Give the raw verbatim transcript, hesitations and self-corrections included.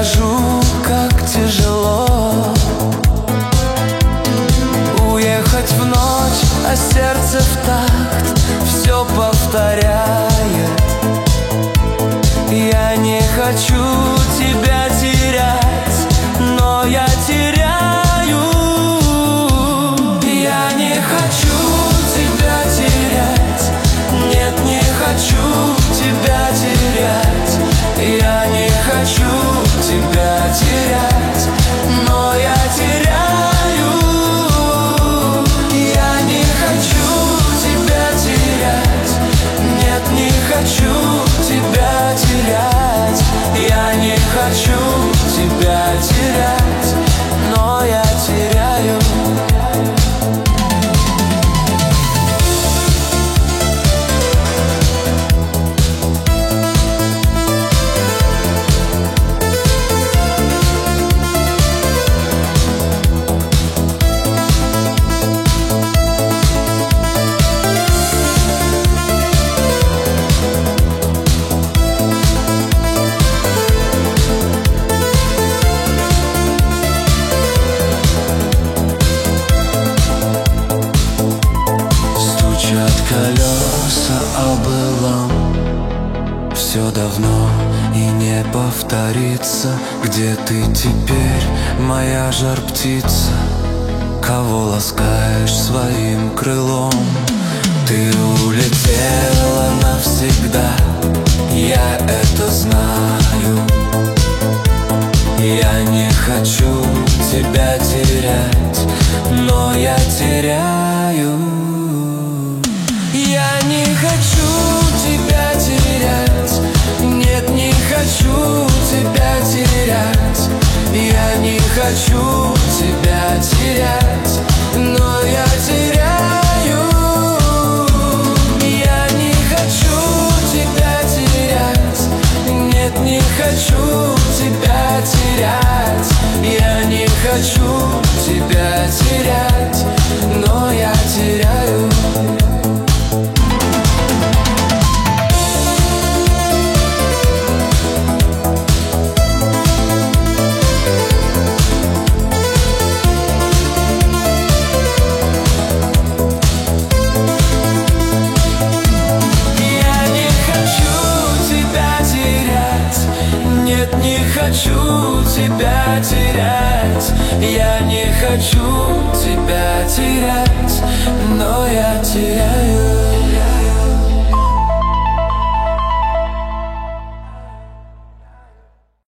скажу, как тяжело уехать в ночь, а сердце в такт все повторяет. Я не хочу тебя терять, но я теряю. Я не хочу тебя терять, нет, не хочу тебя терять. Я не хочу тебя терять, но я теряю. Я не хочу тебя терять, нет, не хочу тебя терять. Я не хочу тебя терять, но я теряю. Колеса о былом, все давно и не повторится. Где ты теперь, моя жар-птица? Кого ласкаешь своим крылом? Ты улетела навсегда, я это знаю. Я не хочу тебя терять, но я теряю. Я не хочу тебя терять, нет, не хочу тебя терять. Я не хочу тебя терять, но я теряю. Я не хочу тебя терять, нет, не хочу тебя терять. Я не хочу тебя терять, но я теряю. Не хочу тебя терять, я не хочу тебя терять.